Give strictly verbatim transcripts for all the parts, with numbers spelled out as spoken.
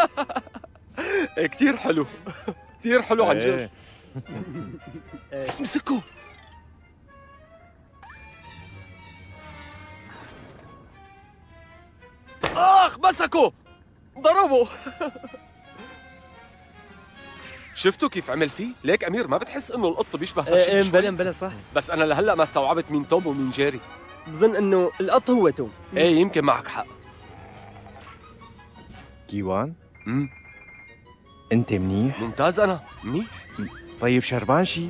كثير حلو، كثير حلو عن جد. امسكوا. اخ مسكوا، ضربوا. شفتوا كيف عمل فيه؟ ليك امير ما بتحس انه القط بيشبه فرشيد؟ ايه مبلا مبلا صح، بس انا لهلا ما استوعبت مين توم ومين جيري. بظن انه القط هو توم. ايه يمكن معك حق. كيوان؟ امم انت منيح؟ ممتاز. انا منيح. طيب شربان شي؟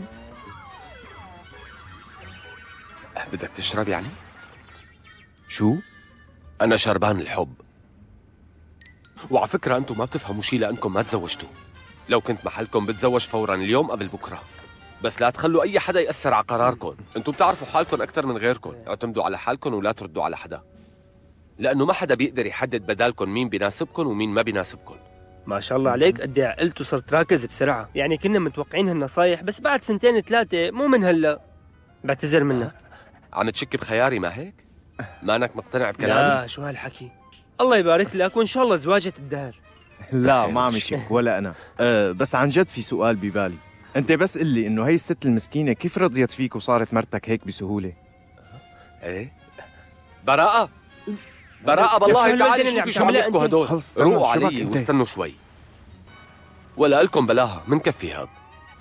بدك تشرب يعني؟ شو؟ انا شربان الحب. وعلى فكره انتم ما بتفهموا شي لانكم ما تزوجتوا. لو كنت محلكم بتزوج فورا اليوم قبل بكره. بس لا تخلوا اي حدا ياثر على قراركم. انتم بتعرفوا حالكم اكثر من غيركم. اعتمدوا على حالكم ولا تردوا على حدا، لانه ما حدا بيقدر يحدد بدالكم مين بيناسبكم ومين ما بيناسبكم. ما شاء الله عليك قد ايه عقلت وصرت راكز بسرعه. يعني كنا متوقعين هالنصايح بس بعد سنتين ثلاثه، مو من هلا. بعتذر منك. عم تشك بخياري ما هيك؟ مانك مقتنع بكلامي؟ لا شو هالحكي. الله يبارك لك وان شاء الله زواجة الدهر. لا ما عم يشك ولا انا. أه بس عن جد في سؤال ببالي. انت بس قل لي انه هي الست المسكينه كيف رضيت فيك وصارت مرتك هيك بسهوله؟ ايه براءة، براءة بالله تعالي شوفي شو عم يحكوا هدول. روقوا علي واستنوا شوي. ولا لكم بلاها منكفي هاد.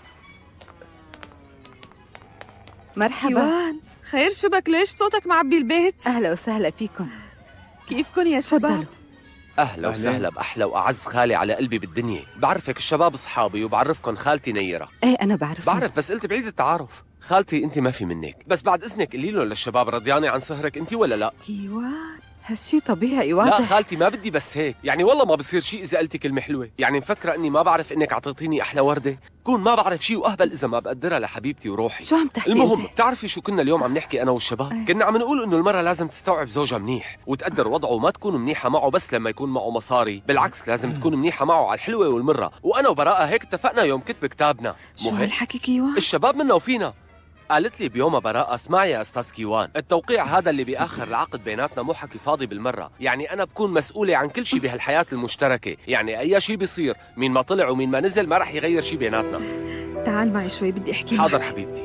مرحبا. كيوان خير شبك؟ ليش صوتك معبي البيت؟ اهلا وسهلا فيكم. كيفكن يا شباب؟ اهلا وسهلا باحلى واعز خالي على قلبي بالدنيا. بعرفك الشباب اصحابي وبعرفكم خالتي نيره. ايه انا بعرف. بعرف بس قلت بعيد التعارف. خالتي انت ما في منك، بس بعد اذنك قولي لهم للشباب رضيانه عن سهرك انت ولا لا؟ كيوان هالشي طبيعي واضح. لا خالتي ما بدي بس هيك، يعني والله ما بصير شيء اذا قلتي كلمه حلوه. يعني مفكره اني ما بعرف انك اعطيتيني احلى ورده؟ كون ما بعرف شيء واهبل اذا ما بقدرها لحبيبتي وروحي. شو عم تحكي؟ المهم انت؟ بتعرفي شو كنا اليوم عم نحكي انا والشباب؟ أيه. كنا عم نقول انه المرأة لازم تستوعب زوجها منيح وتقدر وضعه، وما تكون منيحه معه بس لما يكون معه مصاري، بالعكس لازم تكون منيحه معه على الحلوه والمره. وانا وبراءة هيك اتفقنا يوم كتب كتابنا. شو هالحكي كيوان؟ الشباب منا وفينا. قالت لي بيومها براءة اسمعي يا استاذ كيوان، التوقيع هذا اللي باخر العقد بيناتنا مو حكي فاضي بالمره. يعني انا بكون مسؤوله عن كل شيء بهالحياه المشتركه، يعني اي شيء بيصير مين ما طلع ومين ما نزل ما رح يغير شيء بيناتنا. تعال معي شوي بدي احكي معك. حاضر حبيبتي.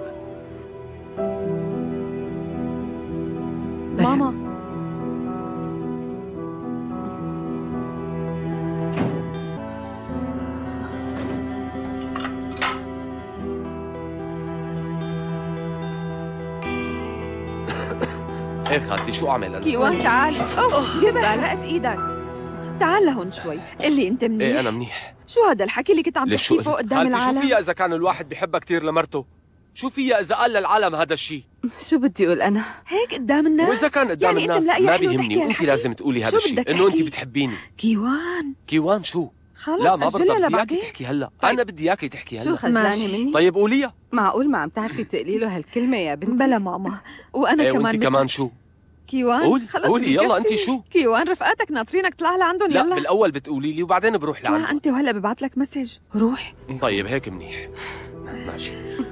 ماما ايه خالتي شو اعمل انا؟ كيوان تعال. اوه جبل علقت ايدك. تعال لهون شوي. قل لي انت منيح؟ ايه انا منيح. شو هذا الحكي اللي كنت عم تحكيه فوق قدام العالم؟ شو فيها اذا كان الواحد بيحبها كثير لمرته؟ شو فيها اذا قال للعالم هذا الشيء؟ شو بدي اقول انا؟ هيك قدام الناس؟ واذا كان قدام يعني الناس ما بيهمني، وانت لازم تقولي هذا الشيء انه انت بتحبيني. كيوان كيوان شو؟ خلص لا ما برضى، بدي لبعدين. اياكي تحكي هلا. طيب. انا بدي اياكي تحكي هلا. شو خجلانه مني؟ طيب قوليها. معقول ما عم تعرفي تقولي له هالكلمه يا بنتي؟ بلا ماما. وانا ايه كمان وانت كمان شو؟ كيوان قولي خلص قولي يلا انت بكفي. شو؟ كيوان رفقاتك ناطرينك طلع لعندهم. لا يلا بالاول بتقولي لي وبعدين بروح طلع لعندهم. انت وهلا ببعث لك مسج. روح. طيب هيك منيح. ماشي.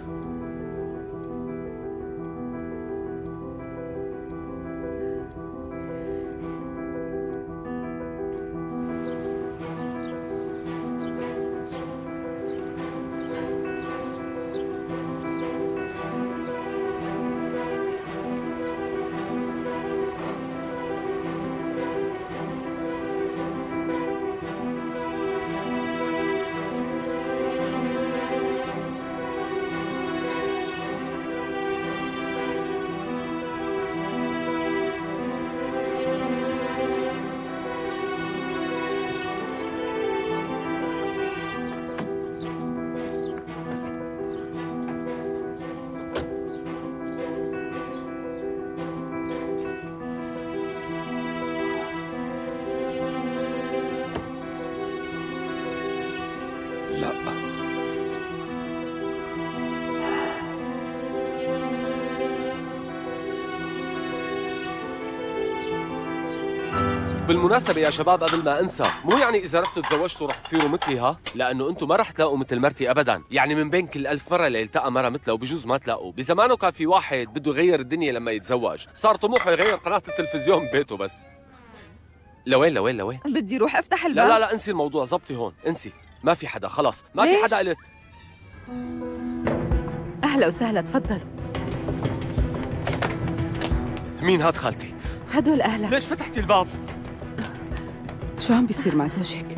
بالمناسبة يا شباب قبل ما انسى، مو يعني اذا رحتوا تزوجتوا رح تصيروا مثلي ها؟ لانه انتم ما رح تلاقوا مثل مرتي ابدا، يعني من بين كل ألف مرة اللي التقى مرة مثلها وبجوز ما تلاقوا. بزمانه كان في واحد بده يغير الدنيا لما يتزوج، صار طموحه يغير قناة التلفزيون ببيته بس. لوين لوين لوين؟ بدي روح افتح لا الباب. لا لا انسي الموضوع، زبطي هون، انسي. ما في حدا، خلاص ما في ليش؟ حدا قلت. أهلا وسهلا، تفضلوا. مين هاد خالتي؟ هدول أهلك. ليش فتحتي الباب؟ شو عم بيصير مع زوجك؟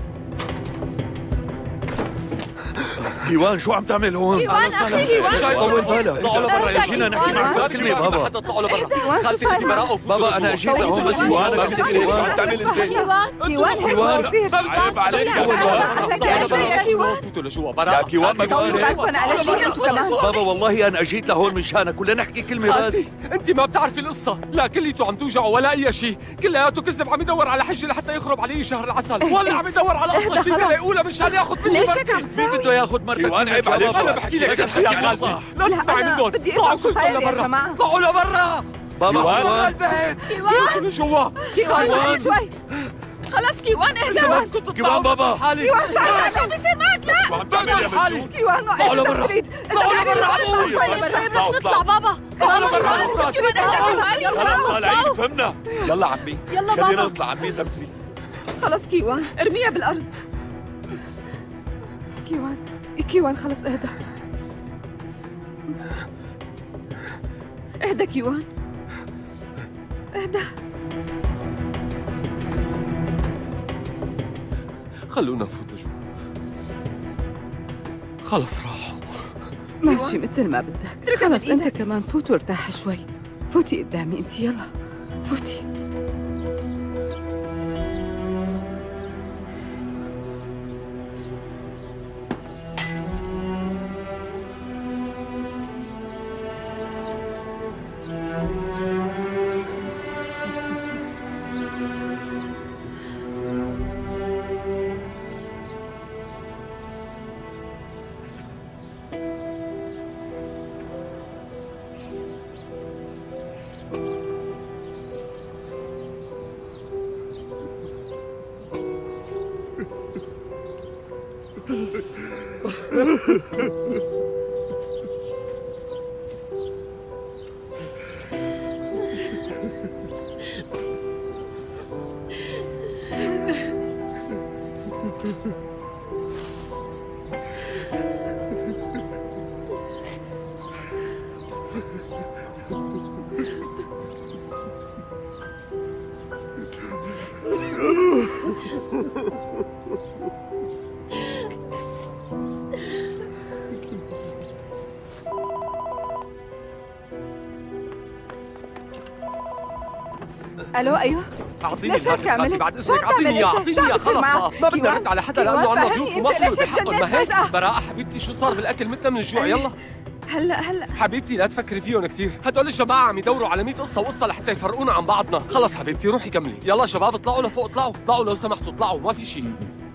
كيوان شو عم تعمل هون؟ كيوان أخي كيوان طول بالك. طلعوا لبرا يا جينا نحكي معك ما كلمة في بابا. حدا، طلعوا لبرا. كيوان، شو خالتي صار بدي براءة وفوتوا بابا لجوا. أنا جيت لهون بس كيوان، كيوان كيوان، عم تعمل انت؟ كيوان كيوان هيك كيوان. ما بصير. عيب عليك يا أهلك يا أخي يا كيوان. فوتوا لجوا براءة. يا كيوان ما طولوا بصير هيك. بالكم على شيء أنتوا كمان. بابا والله أنا أجيت لهون مشانك ولا نحكي كلمة خالتي بس. انت ما بتعرفي القصة، لا كليته عم توجعه ولا أي شيء، كلياته كذب، عم يدور على حجة لحتى يخرب علي شهر العسل، ولا عم يدور على قصة اهدى جديدة خلاص. يقولها مشان ياخذ مني ليش مرتي. هيك عم مين تساوي؟ بده ياخذ مرتك؟ كيوان عيب يا عليك. بابا. أنا بحكي لك كل شيء يا خالتي، لا لا، تسمعي أنا منهم. بدي طلعوا أفهم شو كلكم صاير يا لبرا، جماعة. طلعوا لبرا. بابا برا كيوان. البيت. كيوان يدخلوا جوا. كيوان خالتي شوي. خلص كيوان اهدى. زمان كنت كيوان بابا. حالي. كيوان ساعدنا، شو عم بيصير معك؟ لا شو عم تعمل يا حالي. مجنون؟ كيوان طلعوا لبرا. طلعوا لبرا على طول. شوي رح نطلع بابا. طلعوا لبرا. كيوان اهدى. خلص طالعين فهمنا. يلا عمي، يلا خلينا بابا. نطلع عمي إذا بتريد. خلص كيوان ارميها بالارض. كيوان كيوان خلص اهدى. اهدى كيوان اهدى. خلونا نفوت جوا. خلص راحوا. ماشي مثل ما بدك. خلص انت كمان فوت وارتاح شوي. فوتي قدامي انت، يلا فوتي. الو ايوه. اعطيني ليش هيك الهاتف خالتي عملت؟ بعد شو اذنك، اعطيني عملت؟ اياه، شو اعطيني عم اياه. بيصير خلص معك؟ ما بدنا كيوان؟ نرد على حدا كيوان لانه عنا فهمني ضيوف انت وما ليش فيهم بحقهم، ما اتجننت هيك؟ فجأة؟ براءة حبيبتي شو صار بالاكل متنا من الجوع. يلا هلا هلا حبيبتي لا تفكري فيهم كثير، هدول الجماعة عم يدوروا على مية قصة وقصة لحتى يفرقونا عن بعضنا. خلص حبيبتي روحي كملي. يلا شباب اطلعوا لفوق، اطلعوا اطلعوا لو سمحتوا، اطلعوا ما في شيء.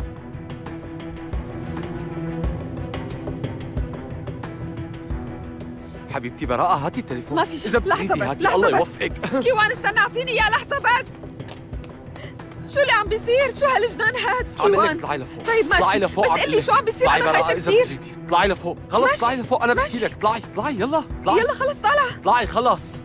حبيبتي براءة هاتي التليفون. ما في شيء. إذا لحظة بتريدي بس، هاتي، لحظة الله بس. يوفقك. كيوان استنى اعطيني اياه لحظة بس. شو اللي عم بيصير؟ شو هالجنان هاد؟ عم لك كيوان اطلعي لفوق. طيب ماشي، اطلعي لفوق بس عم قل لي قلك. شو عم بيصير؟ اطلعي أنا براءة خايفة إذا كثير. بتريدي. اطلعي لفوق، خلص ماشي. اطلعي لفوق، انا بحكي ماشي. لك اطلعي اطلعي يلا اطلعي. يلا خلص طالع. اطلعي خلص.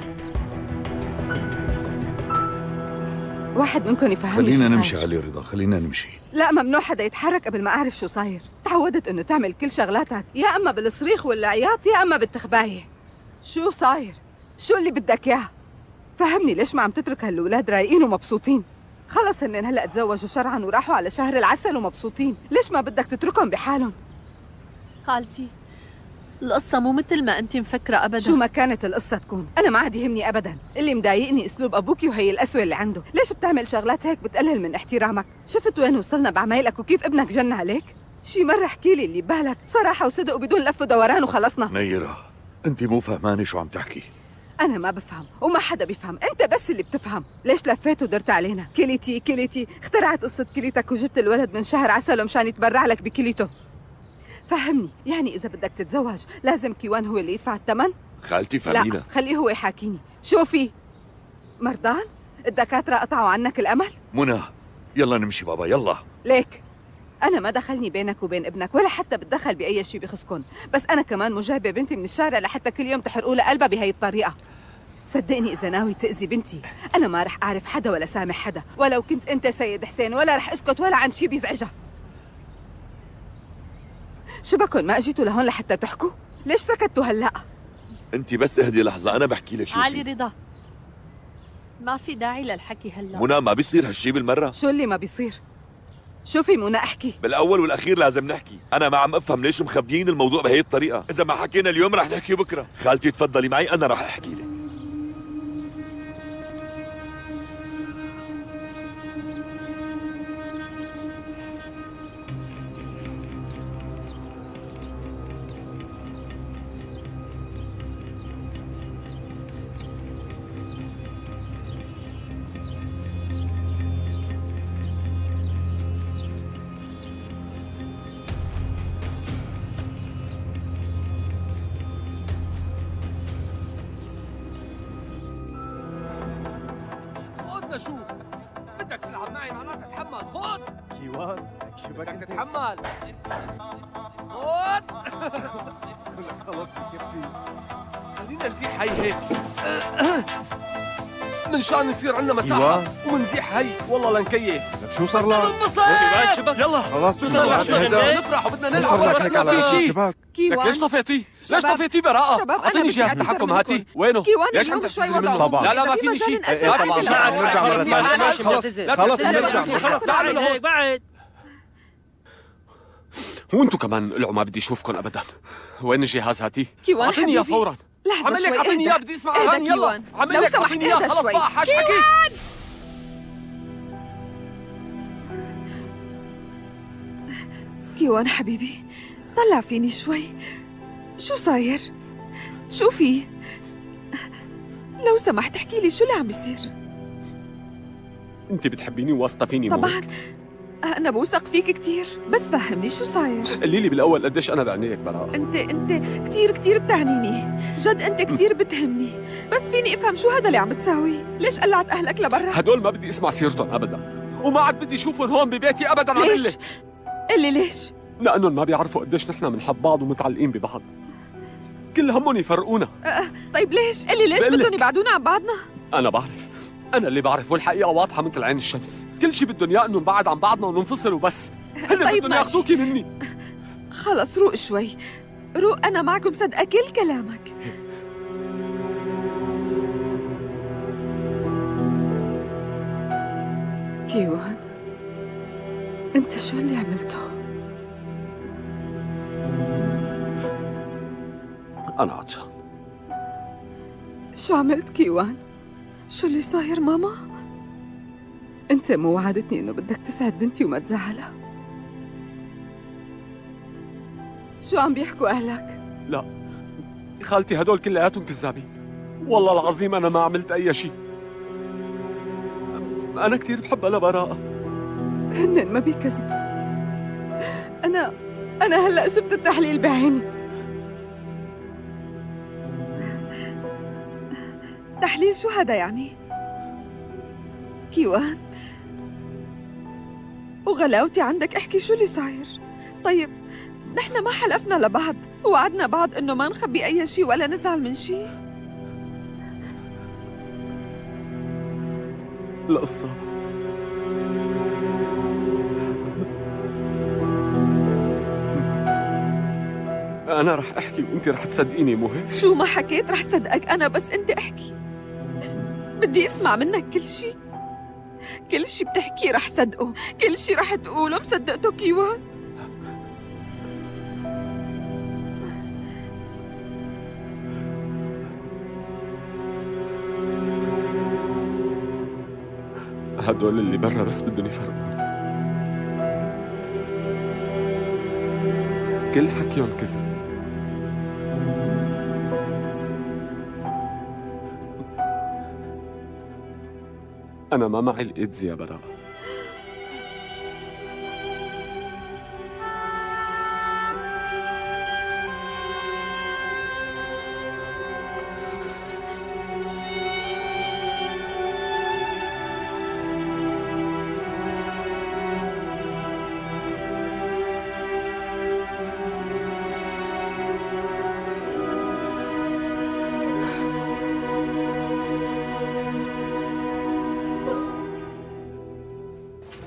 واحد منكم يفهمني خلينا شو نمشي صاير. علي رضا، خلينا نمشي. لا ممنوع حدا يتحرك قبل ما اعرف شو صاير. تعودت انه تعمل كل شغلاتك يا اما بالصريخ والعياط يا اما بالتخبايه. شو صاير؟ شو اللي بدك اياه؟ فهمني ليش ما عم تترك هالولاد رايقين ومبسوطين؟ خلص هن هلا تزوجوا شرعا وراحوا على شهر العسل ومبسوطين، ليش ما بدك تتركهم بحالهم؟ خالتي القصة مو مثل ما أنت مفكرة أبدا. شو ما كانت القصة تكون، أنا ما عاد يهمني أبدا، اللي مضايقني أسلوب أبوكي وهي القسوة اللي عنده، ليش بتعمل شغلات هيك بتقلل من احترامك؟ شفت وين وصلنا بعمايلك وكيف ابنك جن عليك؟ شي مرة احكي لي اللي ببالك، صراحة وصدق وبدون لف ودوران وخلصنا. نيرة انت مو فهمانة شو عم تحكي. أنا ما بفهم وما حدا بيفهم، أنت بس اللي بتفهم، ليش لفيت ودرت علينا؟ كليتي كليتي، اخترعت قصة كليتك وجبت الولد من شهر عسل مشان يتبرع لك بكليته. فهمني، يعني إذا بدك تتزوج لازم كيوان هو اللي يدفع الثمن؟ خالتي لا فهمينا. خليه هو يحاكيني. شوفي مرضان، الدكاترة قطعوا عنك الأمل؟ منى يلا نمشي بابا يلا. ليك أنا ما دخلني بينك وبين ابنك ولا حتى بتدخل بأي شيء بخصكن، بس أنا كمان مو جايبة بنتي من الشارع لحتى كل يوم تحرقوا لها قلبها بهي الطريقة. صدقني إذا ناوي تأذي بنتي أنا ما رح أعرف حدا ولا سامح حدا، ولو كنت أنت سيد حسين ولا رح أسكت ولا عن شي بيزعجها. شو بكن ما أجيتوا لهون لحتى تحكوا؟ ليش سكتوا هلأ؟ انت بس اهدي لحظة، أنا بحكي لك شو علي في. رضا، ما في داعي للحكي هلا. منى ما بيصير هالشي بالمرة. شو اللي ما بيصير؟ شو في منى احكي؟ بالأول والأخير لازم نحكي، أنا ما عم أفهم ليش مخبيين الموضوع بهي الطريقة، إذا ما حكينا اليوم رح نحكي بكرة. خالتي تفضلي معي أنا رح أحكي لك. شوف بدك تلعب معي معناتها تتحمل. خذ كيوان شو بدك بدك تتحمل. خذ خلص بكفي. خلينا نزيح هي هيك من شان يصير عندنا مساحة ومنزيح هي والله لنكيف. لك شو صار لك؟ ننبسط يلا خلاص بدنا نفرح وبدنا نلعب صار لك بس هيك ما في على شيء. شباك؟ لك كيوان ليش طفيتي؟ ليش شباب. طفيتي براءة؟ شباب، أنا اعطيني بدي جهاز أعتذر تحكم منكم. هاتي. وينه؟ كيوان ليش اليوم عم شوي تعتذري وضعه. منه؟ طبعا. لا لا ما إذا في فيني مجال شيء. نأجل إيه ما طبعا فيني شيء. طبعا نرجع مرة ثانية. ماشي، خلص معتذر. خلص معتذر. نرجع خلص بعد هيك بعد. وانتو كمان قلعوا ما بدي اشوفكم ابدا. وين الجهاز هاتي؟ كيوان اعطيني اياه حبيبي. فورا. لحظة عمل لك شوي، اعطيني اياه اهدى. بدي اسمع اهدى اغاني يلا. كيوان. عمل لو لك سمحت اعطيني اياه اهدى خلص شوي. بقى حاش حكي. كيوان حبيبي طلع فيني شوي، شو صاير؟ شو في؟ لو سمحت احكي لي شو اللي عم بيصير؟ انت بتحبيني وواثقه فيني مو طبعا هيك؟ انا بوثق فيك كتير، بس فهمني شو صاير؟ قولي لي بالاول قديش انا بعينيك براءة. انت انت كتير كتير بتعنيني، جد انت كتير بتهمني، بس فيني افهم شو هذا اللي عم بتساويه؟ ليش قلعت اهلك لبرا؟ هدول ما بدي اسمع سيرتهم ابدا، وما عاد بدي اشوفهم هون ببيتي ابدا. عم ليش؟ لك قلي ليش؟ لانهم ما بيعرفوا قديش نحن بنحب بعض ومتعلقين ببعض. كل همهم يفرقونا. طيب ليش؟ قلي ليش بقلك. بدهم يبعدونا عن بعضنا؟ انا بعرف، انا اللي بعرف، والحقيقه واضحه مثل عين الشمس. كل شيء بدهم اياه انه نبعد عن بعضنا وننفصل وبس. هن طيب بدهم ماشي. ياخذوكي مني. خلص روق شوي، روق، انا معك ومصدقه كل كلامك. كيوان انت شو اللي عملته؟ انا عطشان. شو عملت كيوان؟ شو اللي صاير ماما؟ انت مو وعدتني انه بدك تسعد بنتي وما تزعلها؟ شو عم بيحكوا اهلك؟ لا خالتي هدول كلياتهم كذابين، والله العظيم انا ما عملت اي شيء. انا كثير بحبها لبراءة. هن ما بيكذبوا. انا انا هلا شفت التحليل بعيني. تحليل شو هذا يعني؟ كيوان وغلاوتي عندك، احكي شو اللي صاير؟ طيب نحن ما حلفنا لبعض ووعدنا بعض انه ما نخبي اي شيء ولا نزعل من شيء؟ القصة أنا رح أحكي وأنت رح تصدقيني مو هيك؟ شو ما حكيت رح صدقك انا، بس انت احكي، بدي اسمع منك كل شيء. كل شيء بتحكيه رح صدقه، كل شيء رح تقوله مصدقته كيوان. هدول اللي برا بس بدهم يفرقونا. كل حكيهم كذب. أنا ما معي الإيدز يا براءة.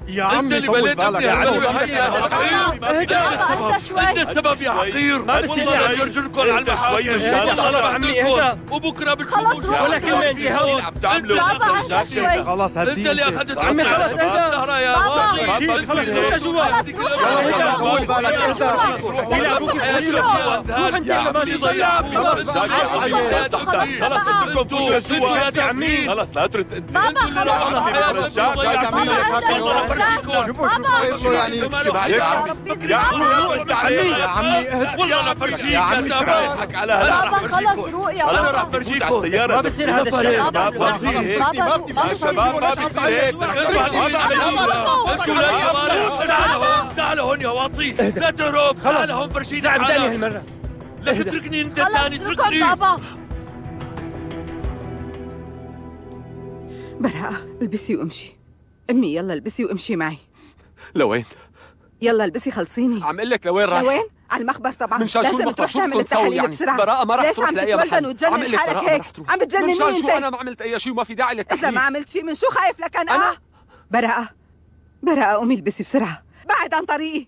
يا عمي اللي طول بليت بالك ابني يا على عمي. الوحيد يا حقير. انت السبب، انت السبب يا حقير. ما بصير والله يعني. رجلكم على المحاكم. شوي مشان الله صدق. عمي اهدى. وبكره خلص بتشوفوا روح. ولا كلمة انت هون. عم تعملوا بابا أنت شوي. خلاص انت هدي اللي انت. اخذت عمي راسنا خلص على اهدى. السهرة يا بابا. واطي. بابا خلص بصير روح جوا. خلص روح. طول بالك انت. يلا ابوك روح انت يا كمان عمي ضيع. خلص خلص خلص اتركهم فوتوا لجوا. يا عمي خلص لا ترد انت. بابا خلص. شوفوا شو صاير له يعني امشي معي يا عمي. يا عمي انت عليك يا عمي اهدى. والله انا فرجيك يا عمي يا سامحك على هلا. بابا خلص روق يا خلص بابا. رح بفوت على السيارة. ما بصير هذا الشيء. ما بابا بصير هيك. بابا روق. ما يا شباب ما بصير. بصير هيك. هذا علي. انتوا لا يا ولد. تعالوا هون، تعالوا هون يا واطي. لا تهرب. تعالوا هون فرجيني تعب تاني حالك. هالمرة. لا تتركني انت خلص تاني، اتركهم اتركني. بابا. براءة البسي وامشي. امي يلا البسي وامشي معي. لوين؟ يلا البسي خلصيني. عم اقول لك لوين رايح؟ لوين؟ على المخبر طبعا. من شان شو لازم المخبر؟ تروح شو تعمل بدكم تسوي التحاليل يعني؟ بسرعة. براءة ما رح ليش تروح عم لأي تتولدن محل. وتجنن عم أقول لك حالك براءة ما هيك؟ رح تروح. عم من بتجنني شان شو انت. انا ما عملت اي شيء وما في داعي إذا للتحليل. ما عملت شيء من شو خايف لك أنا؟ أنا؟ براءة براءة قومي البسي بسرعة. بعد عن طريقي.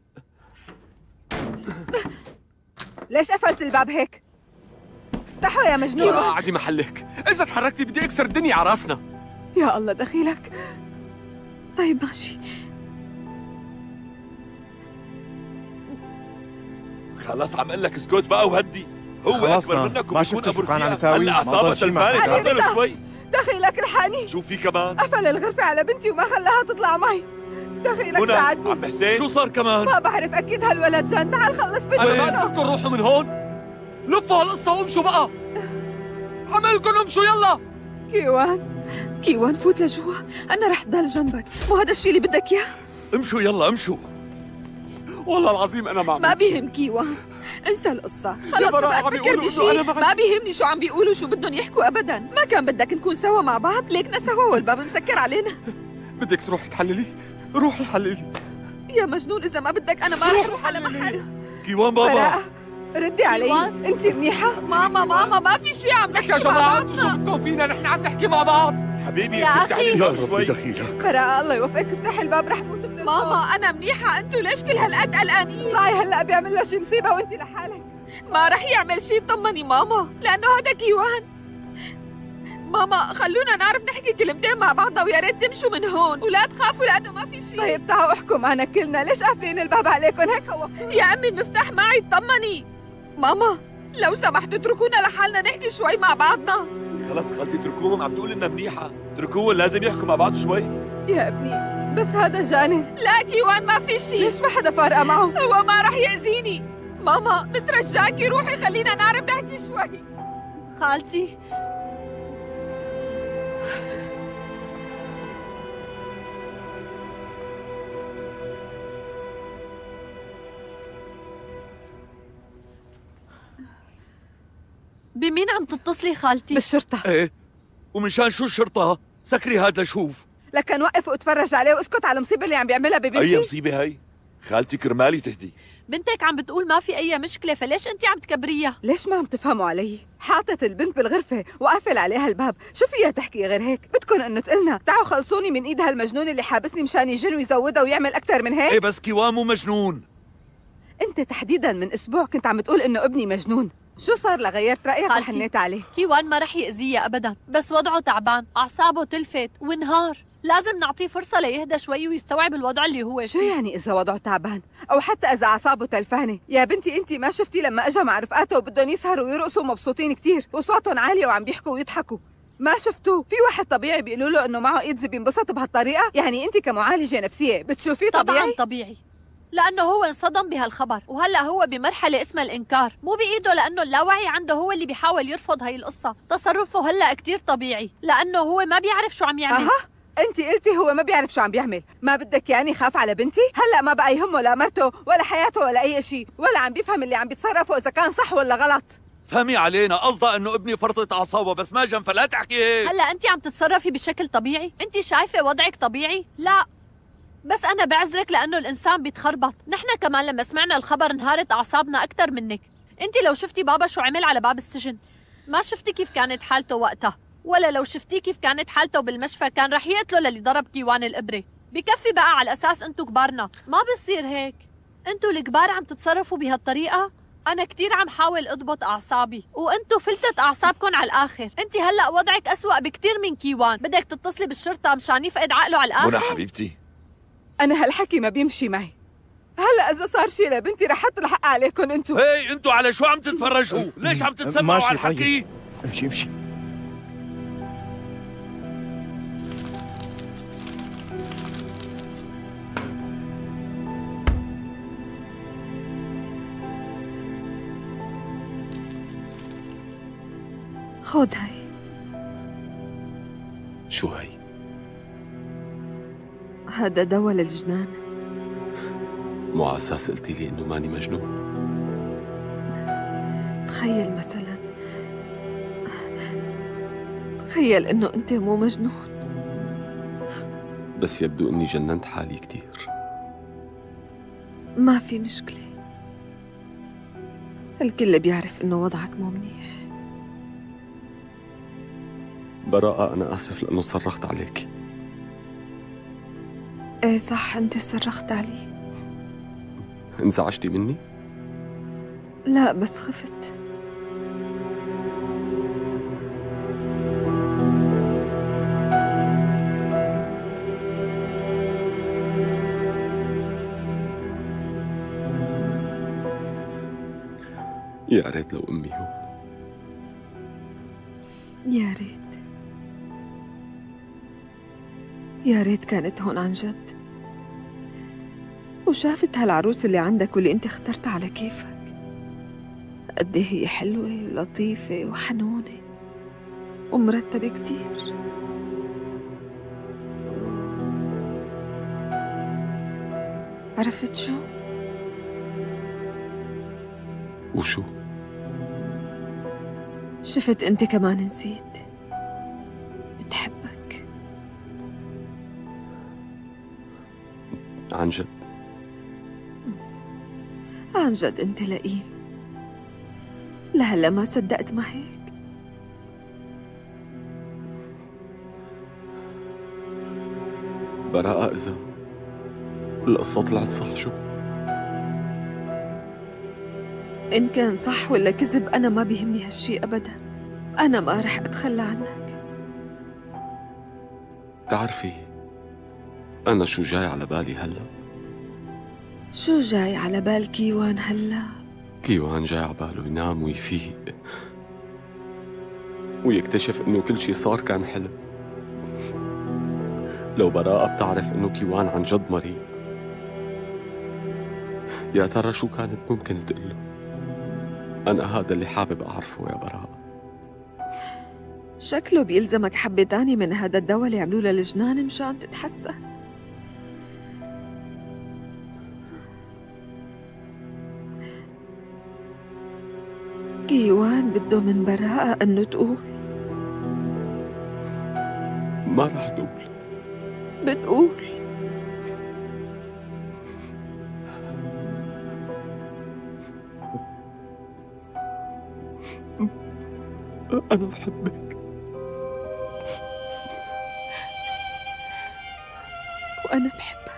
ليش قفلت الباب هيك؟ افتحوا يا مجنون. براءة قعدي محلك، إذا تحركتي بدي أكسر الدنيا على راسنا. يا الله دخيلك. طيب ماشي. خلص عم اقول لك اسكت بقى وهدي. هو خلصنا. اكبر منك ما وبيكون شفتوا شو ابو كان عم رفيقك. يساوي؟ هلا ما اعصابه ضل شي معه. تلفانه. علي تعبله رضا. شوي. دخيلك الحقني. شو في كمان؟ قفل الغرفة على بنتي وما خلاها تطلع معي. دخيلك منى ساعدني. عم حسين شو صار كمان؟ ما بعرف أكيد هالولد جان. تعال خلص بنتي. أنا ما قلت لكم روحوا من هون. لفوا هالقصة وامشوا بقى. عملكم امشوا يلا. كيوان كيوان فوت لجوا. أنا رح ضل جنبك. مو هذا الشيء اللي بدك إياه؟ امشوا يلا امشوا. والله العظيم أنا ما ما عملت. بيهم كيوان. انسى القصة. خلص براءة ما عم بقى تفكر يقولوا إنه بشيء. أنا معك. ما بيهمني شو عم بيقولوا شو بدهم يحكوا أبدا. ما كان بدك نكون سوا مع بعض. ليكنا سوا والباب مسكر علينا. بدك تروحي تحللي؟ روحي حللي. يا مجنون إذا ما بدك أنا ما رح أروح على محل. كيوان بابا. براءة ردي علي. كيوان؟ انت منيحة؟ ماما ماما ما في شيء عم نحكي يا مع جماعة انتوا بعضنا. شو بدكم فينا؟ نحن عم نحكي مع بعض. حبيبي يا افتح أخي. لي يا الباب ربي شوي. دخيلك. براءة الله يوفقك افتحي الباب رح موت من الخوف. ماما أنا منيحة. أنتوا ليش كل هالقد قلقانين؟ طلعي هلا بيعمل له شي مصيبة وانت لحالك. ما رح يعمل شيء. طمني ماما لأنه هذا كيوان. ماما خلونا نعرف نحكي كلمتين مع بعضنا ويا ريت تمشوا من هون ولا تخافوا لأنه ما في شيء. طيب تعالوا احكوا معنا كلنا. ليش قافلين الباب عليكم هيك؟ خوفتوني. يا أمي المفتاح معي. طمني ماما لو سمحتوا اتركونا لحالنا نحكي شوي مع بعضنا. خلص خالتي اتركوهم. عم تقول انها منيحة. اتركوهم لازم يحكوا مع بعض شوي. يا ابني بس هذا جانن. لا كيوان ما في شيء. ليش ما حدا فارقة معه؟ هو ما رح يأذيني. ماما بترجاكي روحي خلينا نعرف نحكي شوي. خالتي بمين عم تتصلي خالتي؟ بالشرطة. ايه ومشان شو الشرطة؟ سكري هذا شوف. لكن وقف واتفرج عليه واسكت على المصيبة اللي عم بيعملها اي ببنتي. مصيبة هي؟ خالتي كرمالي تهدي. بنتك عم بتقول ما في أي مشكلة، فليش أنت عم تكبريها؟ ليش ما عم تفهموا علي؟ حاطت البنت بالغرفة وقافل عليها الباب. شو فيها تحكي غير هيك؟ بدكن انه تقلنا تعالوا خلصوني من ايد هالمجنون اللي حابسني مشان يجن ويزودها ويعمل اكثر من هيك؟ ايه بس كيوان مو مجنون. انت تحديدا من اسبوع كنت عم تقول انه ابني مجنون. شو صار لغيرت رايك خالتي. وحنيت عليه؟ كيوان ما رح يأذيها أبدا، بس وضعه تعبان، أعصابه تلفت وانهار. لازم نعطيه فرصة ليهدى شوي ويستوعب الوضع اللي هو فيه. شو يعني اذا وضعه تعبان او حتى اذا اعصابه تلفانه؟ يا بنتي انت ما شفتي لما اجى مع رفقاته وبدهم يسهروا ويرقصوا مبسوطين كتير وصوتهم عاليه وعم بيحكوا ويضحكوا؟ ما شفتوه؟ في واحد طبيعي بيقولوا له انه معه ايدز بينبسط بهالطريقه؟ يعني انت كمعالجه نفسيه بتشوفيه طبيعي؟ طبعا طبيعي، لأنه هو انصدم بهالخبر وهلأ هو بمرحلة اسمها الإنكار. مو بإيده لأنه اللاوعي عنده هو اللي بيحاول يرفض هاي القصة. تصرفه هلأ كتير طبيعي لأنه هو ما بيعرف شو عم يعمل. اها انت قلتي هو ما بيعرف شو عم بيعمل. ما بدك يعني خاف على بنتي؟ هلا ما بقى يهمه لا مرته ولا حياته ولا اي شيء، ولا عم بيفهم اللي عم بيتصرفه اذا كان صح ولا غلط. فهمي علينا، قصدها انه ابني فرطت اعصابه بس ما جن، فلا تحكي هيك. هلأ أنت عم تتصرفي بشكل طبيعي؟ أنت شايفة وضعك طبيعي؟ لا، بس أنا بعذرك لأنه الإنسان بيتخربط. نحن كمان لما سمعنا الخبر انهارت أعصابنا أكثر منك. أنت لو شفتي بابا شو عمل على باب السجن، ما شفتي كيف كانت حالته وقتها، ولا لو شفتي كيف كانت حالته بالمشفى كان رح يقتله للي ضرب كيوان الإبرة. بكفي بقى، على أساس أنتوا كبارنا، ما بصير هيك. أنتوا الكبار عم تتصرفوا بهالطريقة؟ أنا كتير عم حاول أضبط أعصابي وأنتوا فلتت أعصابكم على الآخر. أنت هلأ وضعك أسوأ بكتير من كيوان، بدك تتصلي بالشرطة مشان يفقد عقله على الآخر. منى حبيبتي، أنا هالحكي ما بيمشي معي. هلا إذا صار شي لبنتي رح أحط الحق عليكم أنتوا. هي انتوا على شو عم تتفرجوا؟ ليش عم تتسمعوا على ماشي، الحكي؟ طيب. امشي امشي. خود هاي. شو هي؟ هذا دواء للجنان. مو على اساس قلتي لي انه ماني مجنون؟ تخيل مثلا، تخيل انه انت مو مجنون. بس يبدو اني جننت حالي كتير. ما في مشكلة، الكل بيعرف انه وضعك مو منيح. براءة، أنا آسف لأنه صرخت عليك. ايه صح، انت صرخت علي. انزعجتي مني؟ لا بس خفت. يا ريت لو أمي هون. يا ريت، يا ريت كانت هون عن جد وشافت هالعروس اللي عندك واللي انت اخترتها على كيفك. قد ايه هي حلوة ولطيفة وحنونة ومرتبة كتير. عرفت شو؟ وشو؟ شفت انت كمان نسيت بتحبك. عن جد؟ عن جد انت لئيم. لهلا ما صدقت ما هيك؟ براءة، إذا القصة طلعت صح شو؟ إن كان صح ولا كذب أنا ما بيهمني هالشي أبدا. أنا ما رح أتخلى عنك. تعرفي أنا شو جاي على بالي هلأ؟ شو جاي على بال كيوان هلا؟ كيوان جاي على باله ينام ويفيق ويكتشف إنه كل شي صار كان حلم. لو براءة بتعرف إنه كيوان عن جد مريض، يا ترى شو كانت ممكن تقله؟ أنا هذا اللي حابب أعرفه يا براءة. شكله بيلزمك حبة تانية من هذا الدواء اللي عملوه للجنان مشان تتحسن. كيوان بده من براءة أنه تقول. ما رح تقول. بتقول. أنا بحبك. وأنا بحبك.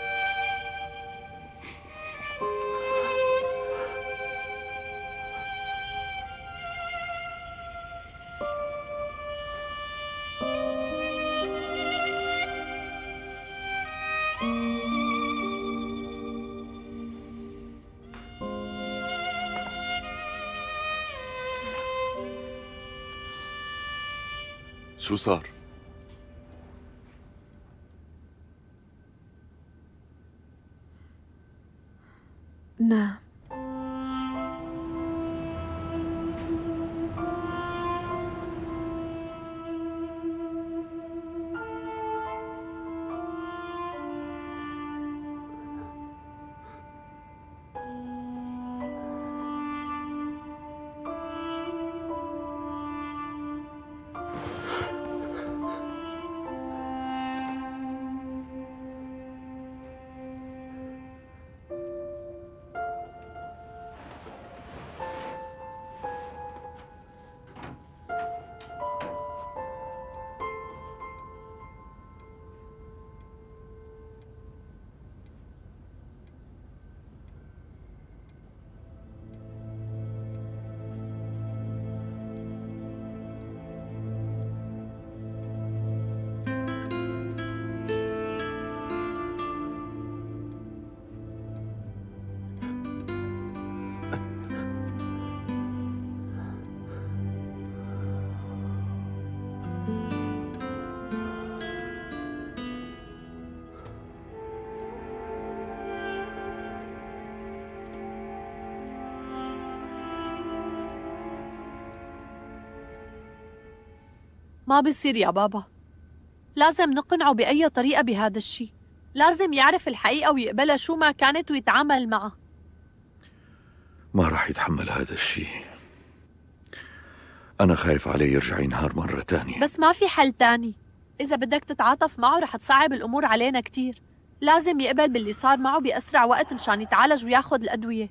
شو صار؟ نعم. ما بيصير يا بابا، لازم نقنعه بأي طريقة بهذا الشيء. لازم يعرف الحقيقة ويقبلها شو ما كانت ويتعامل معها. ما راح يتحمل هذا الشيء. أنا خايف عليه يرجع ينهار مرة تانية. بس ما في حل تاني. إذا بدك تتعاطف معه رح تصعب الأمور علينا كتير. لازم يقبل باللي صار معه بأسرع وقت مشان يتعالج وياخد الأدوية.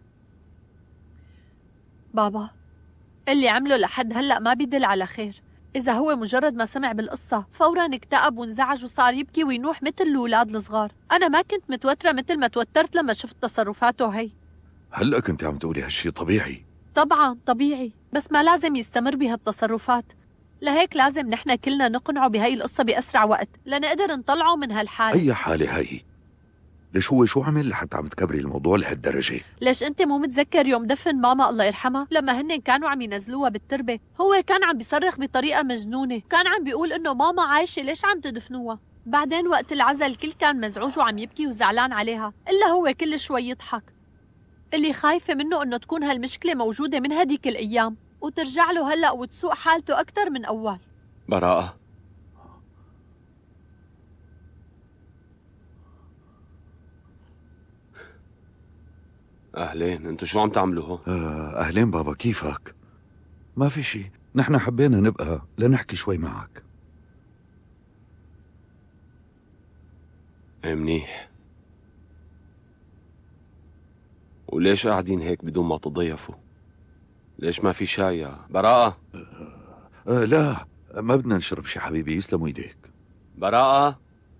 بابا، اللي عمله لحد هلأ ما بيدل على خير. إذا هو مجرد ما سمع بالقصة فوراً اكتئب وانزعج وصار يبكي وينوح مثل الأولاد الصغار. أنا ما كنت متوترة مثل ما توترت لما شفت تصرفاته هي. هلأ كنت عم تقولي هالشي طبيعي؟ طبعاً طبيعي، بس ما لازم يستمر بهالتصرفات. لهيك لازم نحن كلنا نقنعه بهاي القصة بأسرع وقت لنقدر نطلعه من هالحالة. أي حالة هي؟ ليش هو شو عمل لحتى عم تكبري الموضوع لهالدرجة؟ ليش أنت مو متذكر يوم دفن ماما الله يرحمها لما هن كانوا عم ينزلوها بالتربة؟ هو كان عم بيصرخ بطريقة مجنونة، كان عم بيقول إنه ماما عايشة، ليش عم تدفنوها؟ بعدين وقت العزل الكل كان مزعوج وعم يبكي وزعلان عليها، إلا هو كل شوي يضحك. اللي خايفة منه إنه تكون هالمشكلة موجودة من هديك الأيام وترجع له هلأ وتسوء حالته أكتر من أول. براءة، أهلين، انتو شو عم تعملوا هون؟ آه أهلين بابا، كيفك؟ ما في شي، نحن حبينا نبقى لنحكي شوي معك. ايه منيح. وليش قاعدين هيك بدون ما تضيفوا؟ ليش ما في شاي يا براءة؟ آه آه لا، ما بدنا نشرب شي حبيبي، يسلموا ايديك. براءة؟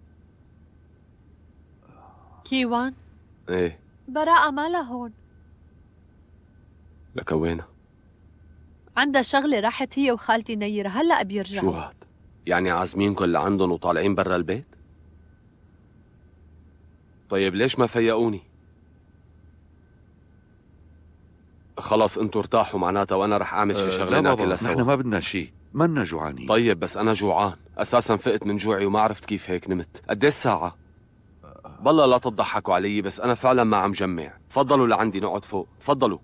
كيوان؟ ايه براءة مالها هون؟ لك وينها؟ عندها شغلة راحت هي وخالتي نيرة، هلأ بيرجعوا. شو هاد؟ يعني عازمينكم لعندهم وطالعين برا البيت؟ طيب ليش ما فيقوني؟ خلص انتوا ارتاحوا معناتها وانا رح اعمل شي شغله ناكلها سوا. نحن ما بدنا شي، منا جوعانين. طيب بس انا جوعان، اساسا فقت من جوعي وما عرفت كيف هيك نمت. قد ايه الساعة؟ بالله لا تضحكوا علي، بس انا فعلا ما عم جمع. تفضلوا لعندي نقعد فوق، تفضلوا.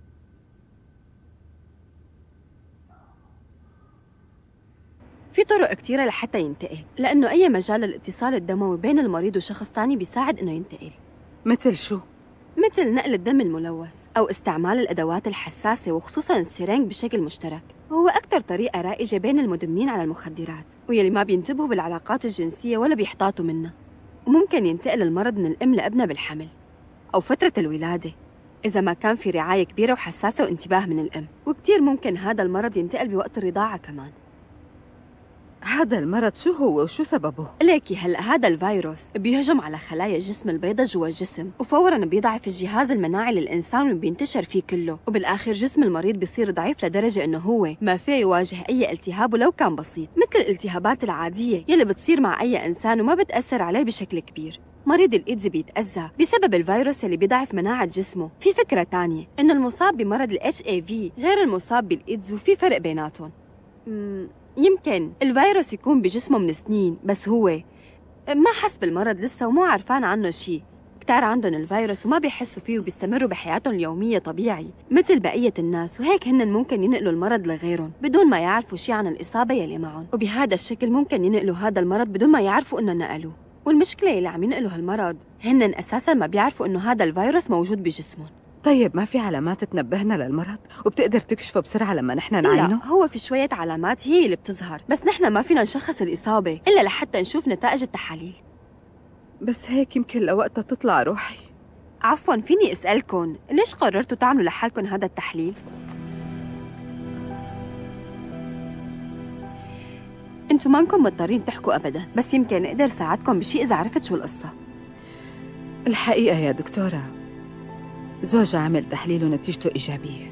في طرق كتيرة لحتى ينتقل، لأنه أي مجال للاتصال الدموي بين المريض وشخص تاني بيساعد إنه ينتقل. مثل شو؟ مثل نقل الدم الملوث أو استعمال الأدوات الحساسة وخصوصاً السيرنج بشكل مشترك، وهو أكثر طريقة رائجة بين المدمنين على المخدرات ويلي ما بينتبهوا بالعلاقات الجنسية ولا بيحتاطوا منها. وممكن ينتقل المرض من الأم لابنها بالحمل أو فترة الولادة إذا ما كان في رعاية كبيرة وحساسة وانتباه من الأم، وكتير ممكن هذا المرض ينتقل بوقت الرضاعة كمان. هذا المرض شو هو وشو سببه؟ ليكي هلأ هذا الفيروس بيهجم على خلايا الجسم البيضاء جوا الجسم، وفوراً بيضعف الجهاز المناعي للإنسان وبينتشر فيه كله، وبالآخر جسم المريض بيصير ضعيف لدرجة إنه هو ما فيه يواجه أي التهاب ولو كان بسيط، مثل الالتهابات العادية يلي بتصير مع أي إنسان وما بتأثر عليه بشكل كبير. مريض الإيدز بيتأذى بسبب الفيروس اللي بيضعف مناعة جسمه. في فكرة تانية إن المصاب بمرض ال إتش إيه في غير المصاب بالإيدز وفي فرق بيناتهم. مم. يمكن الفيروس يكون بجسمه من سنين بس هو ما حس بالمرض لسه ومو عارفان عنه شيء. كتار عندهم الفيروس وما بيحسوا فيه وبيستمروا بحياتهم اليومية طبيعي مثل بقية الناس، وهيك هن ممكن ينقلوا المرض لغيرهم بدون ما يعرفوا شيء عن الإصابة يلي معهم، وبهذا الشكل ممكن ينقلوا هذا المرض بدون ما يعرفوا إنه نقلوه. والمشكلة اللي عم ينقلوا هالمرض هن أساساً ما بيعرفوا إنه هذا الفيروس موجود بجسمهم. طيب ما في علامات تنبهنا للمرض وبتقدر تكشفه بسرعة لما نحن نعينه؟ لا، هو في شوية علامات هي اللي بتظهر، بس نحن ما فينا نشخص الإصابة إلا لحتى نشوف نتائج التحاليل. بس هيك يمكن لوقتها تطلع روحي. عفواً، فيني أسألكن ليش قررتوا تعملوا لحالكن هذا التحليل؟ انتوا ما انكم مضطرين تحكوا أبداً، بس يمكن أقدر ساعدكم بشيء إذا عرفت شو القصة. الحقيقة يا دكتورة، زوجها عمل تحليل ونتيجته إيجابية.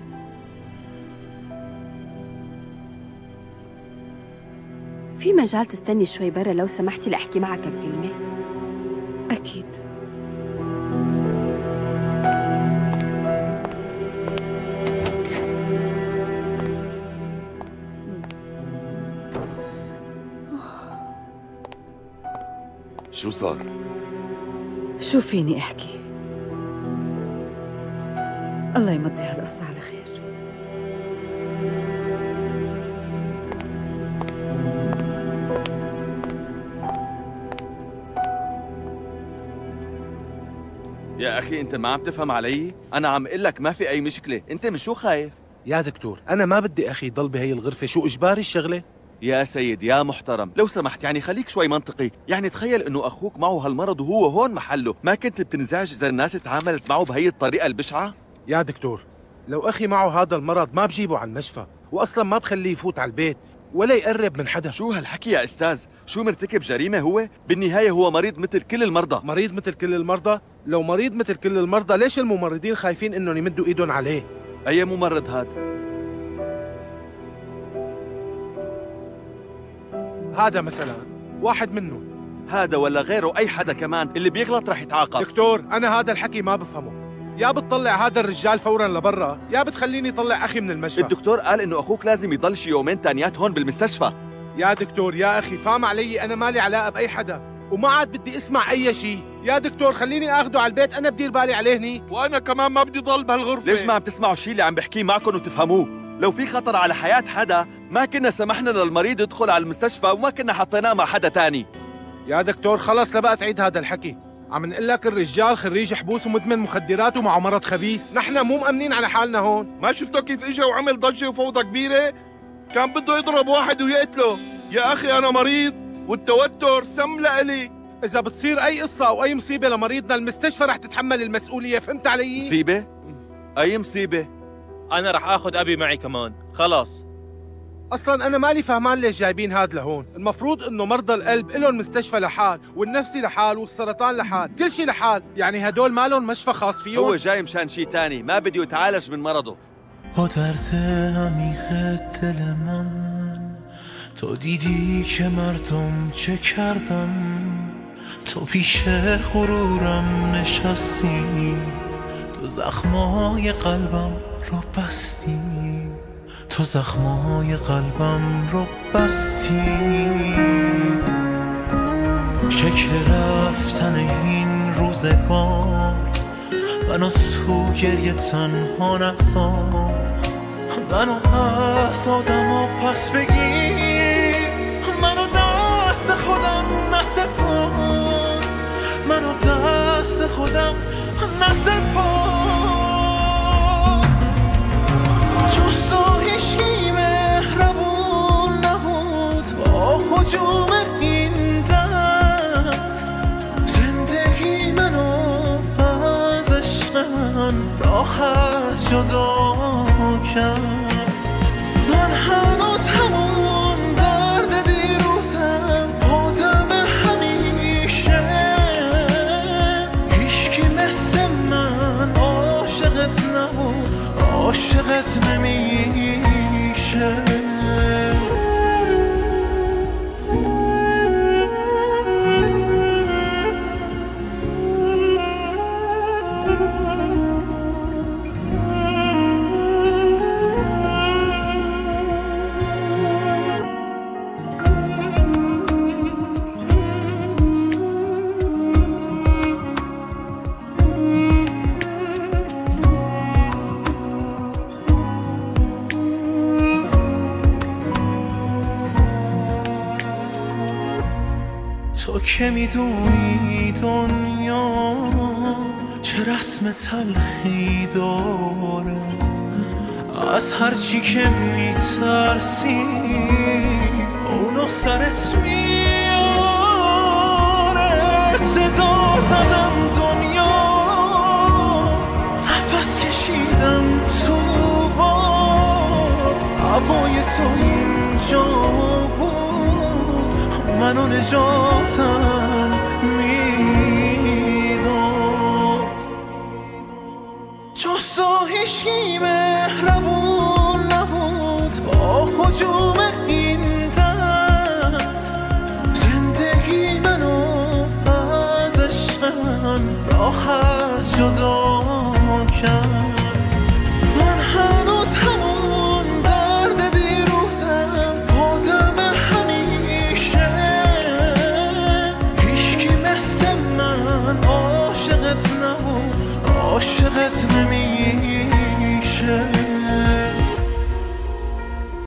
في مجال تستني شوي برا لو سمحتي لأحكي معك بكلمة؟ أكيد. شو صار؟ شو فيني أحكي؟ الله يمضي هالقصة على خير. يا أخي أنت ما عم تفهم علي؟ أنا عم أقول لك ما في أي مشكلة، أنت من شو خايف؟ يا دكتور أنا ما بدي أخي يضل بهي الغرفة، شو إجباري الشغلة؟ يا سيد يا محترم لو سمحت يعني خليك شوي منطقي، يعني تخيل إنه أخوك معه هالمرض وهو هون محله، ما كنت بتنزعج إذا الناس تعاملت معه بهي الطريقة البشعة؟ يا دكتور لو أخي معه هذا المرض ما بجيبه على المشفى، وأصلا ما بخليه يفوت على البيت ولا يقرب من حدا. شو هالحكي يا أستاذ؟ شو مرتكب جريمة هو؟ بالنهاية هو مريض مثل كل المرضى. مريض مثل كل المرضى؟ لو مريض مثل كل المرضى ليش الممرضين خايفين إنهم يمدوا إيدهم عليه؟ أي ممرض هاد؟ هذا مثلا واحد منهم. هذا ولا غيره أي حدا كمان اللي بيغلط رح يتعاقب. دكتور أنا هذا الحكي ما بفهمه، يا بتطلع هذا الرجال فورا لبرا يا بتخليني طلع أخي من المشفى. الدكتور قال إنه أخوك لازم يضل شي يومين تانيات هون بالمستشفى. يا دكتور يا أخي فاهم علي، أنا مالي علاقة بأي حدا وما عاد بدي اسمع أي شيء. يا دكتور خليني آخده على البيت، أنا بدير بالي عليه هنيك. وأنا كمان ما بدي ضل بهالغرفة. ليش ما عم تسمعوا الشيء اللي عم بحكيه معكم وتفهموه؟ لو في خطر على حياة حدا ما كنا سمحنا للمريض يدخل على المستشفى وما كنا حطيناه مع حدا تاني. يا دكتور خلص لا بقى تعيد هذا الحكي، عم نقول لك الرجال خريج حبوس ومدمن مخدرات ومعه مرض خبيث، نحن مو مأمنين على حالنا هون. ما شفتوا كيف اجا وعمل ضجة وفوضى كبيرة؟ كان بده يضرب واحد ويقتله. يا أخي أنا مريض والتوتر سم لإلي. إذا بتصير أي قصة أو أي مصيبة لمريضنا المستشفى رح تتحمل المسؤولية، فهمت علي؟ مصيبة؟ أي مصيبة؟ أنا رح آخذ أبي معي كمان، خلاص. أصلاً أنا مالي فهمان ليش جايبين هاد لهون، المفروض إنه مرضى القلب إلهم مستشفى لحال، والنفسي لحال، والسرطان لحال، كل شيء لحال، يعني هدول مالهم مشفى خاص فيهم. هو جاي مشان شيء تاني، ما بده يتعالج من مرضه. با درد عمیق دل من تو دیدی که مردم چه کردم، تو پیش غرورم نشستی، تو زخمای قلبم رو بستی، تو زخمای قلبم رو بستی. شکل رفتن این روزگار منو تو گریه تنها نذار، منو پس آدم و پس بگیر، منو دست خودم نسپار، منو دست خودم نسپار. جز تو هیچکی مهربون نبود با هجوم این درد، زندگی منو از عشق من راحت جدا کرد. من هنوز همون درد دیروزم، آدم همیشه، هیچکی مثل من عاشقت نبود، عاشقت نمیشه. تو که میدونی دنیا چه رسم تلخی داره، از هر چی که میترسی اونو سرت میاره. صدا زدم دنیا، نفس کشیدم تو باد، هوای تو اینجا بود، منو نجاتم میداد. جز تو هیچکی مهربون نبود با هجوم این درد، زندگی منو از عشق من راحت جدا کرد. من هنوز همون درد دیروزم، آدم همیشه، هیچکی مثل من عاشقت نبود، عاشقت نمیشه.